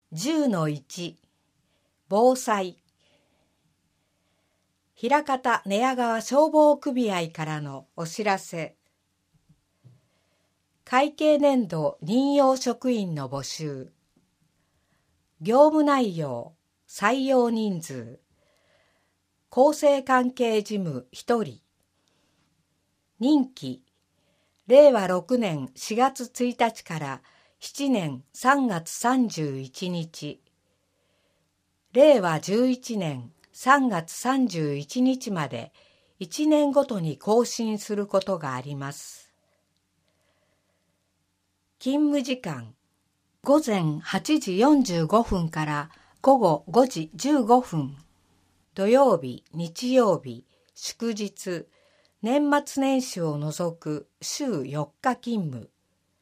10-1 防災。枚方寝屋川消防組合からのお知らせ。会計年度任用職員の募集。業務内容、採用人数。構成関係事務1人。任期、令和6年4月1日から7年3月31日。令和11年3月31日まで1年ごとに更新することがあります。勤務時間、午前8時45分から午後5時15分。土曜日、日曜日、祝日、年末年始を除く週4日勤務。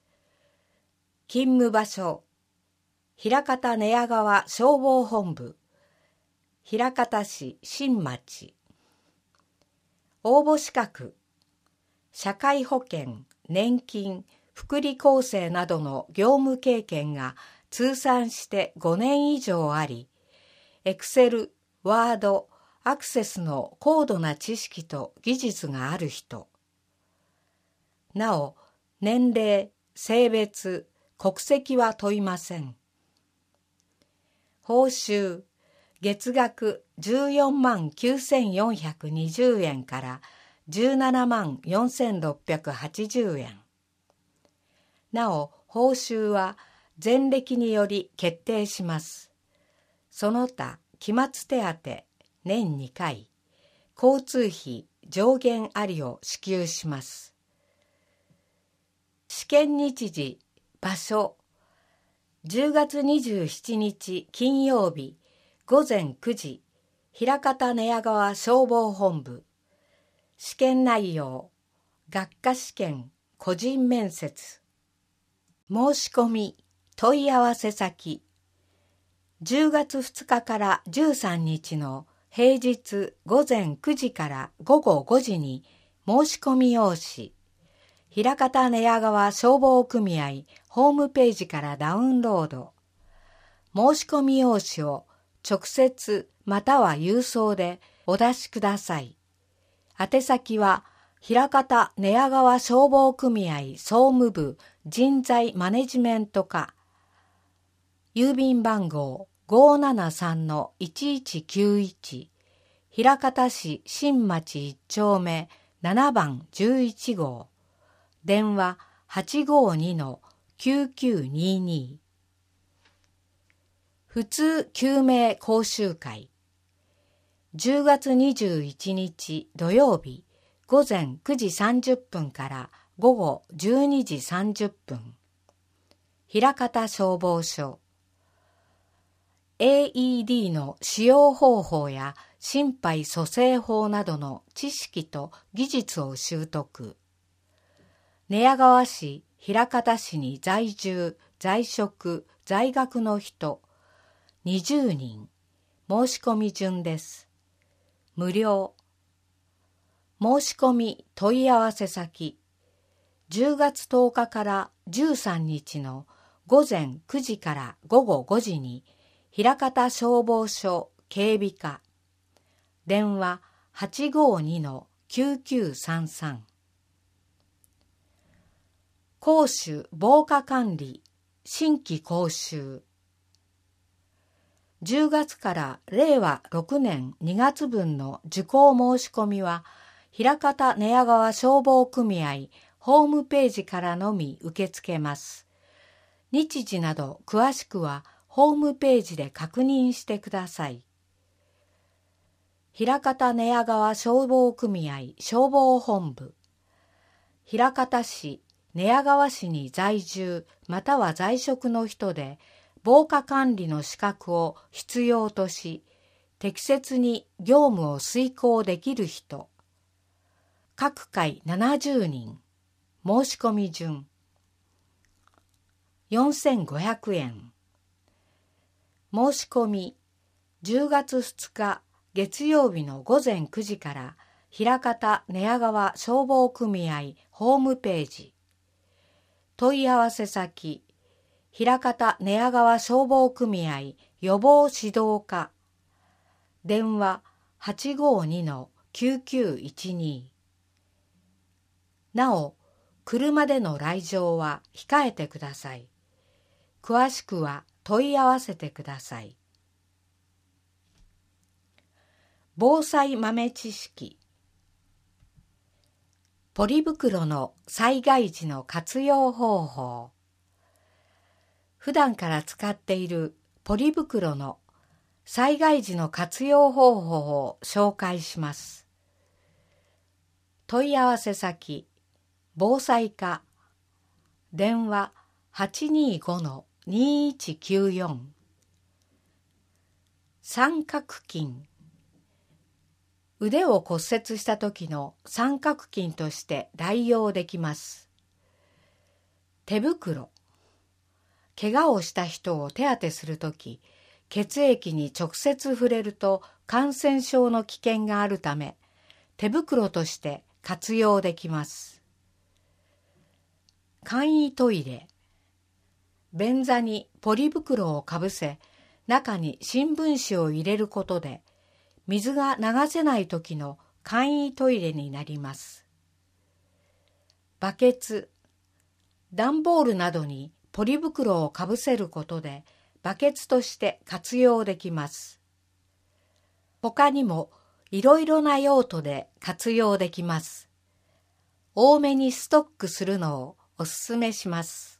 勤務場所、枚方寝屋川消防本部、枚方市新町。応募資格、社会保険、年金、福利厚生などの業務経験が通算して5年以上あり、Excel、Word、アクセスの高度な知識と技術がある人。なお、年齢、性別、国籍は問いません。報酬、月額14万9420円から17万4680円。なお、報酬は前歴により決定します。その他、期末手当、年2回、交通費上限ありを支給します。試験日時、場所、10月27日金曜日午前9時、枚方寝屋川消防本部。試験内容、学科試験、個人面接。申し込み、問い合わせ先。10月2日から13日の平日午前9時から午後5時に申し込み用紙、枚方寝屋川消防組合ホームページからダウンロード。申し込み用紙を直接または郵送でお出しください。宛先は枚方寝屋川消防組合総務部人材マネジメント課。郵便番号573-1191、枚方市新町1丁目7番11号。電話852-9922。普通救命講習会。10月21日土曜日午前9時30分から午後12時30分。枚方消防署。AED の使用方法や心肺蘇生法などの知識と技術を習得。寝屋川市、枚方市に在住、在職、在学の人、20人。申し込み順です。無料。申し込み問い合わせ先。10月10日から13日の午前9時から午後5時に、枚方消防署警備課。電話852-9933。講習防火管理新規講習。10月から令和6年2月分の受講申し込みは、枚方寝屋川消防組合ホームページからのみ受け付けます。日時など詳しくはホームページで確認してください。枚方寝屋川消防組合消防本部。枚方市、寝屋川市に在住または在職の人で防火管理の資格を必要とし、適切に業務を遂行できる人。各回70人。申し込み順。4500円。申し込み、10月2日月曜日の午前9時から枚方寝屋川消防組合ホームページ。問い合わせ先、 枚方寝屋川消防組合予防指導課、電話 852-9912。 なお、車での来場は控えてください。詳しくは問い合わせてください。防災豆知識。ポリ袋の災害時の活用方法。普段から使っているポリ袋の災害時の活用方法を紹介します。問い合わせ先、防災課、電話 825-2194。三角巾。腕を骨折した時の三角巾として代用できます。手袋。怪我をした人を手当てするとき、血液に直接触れると感染症の危険があるため、手袋として活用できます。簡易トイレ。便座にポリ袋をかぶせ、中に新聞紙を入れることで、水が流せない時の簡易トイレになります。バケツ。段ボールなどにポリ袋をかぶせることでバケツとして活用できます。他にもいろいろな用途で活用できます。多めにストックするのをおすすめします。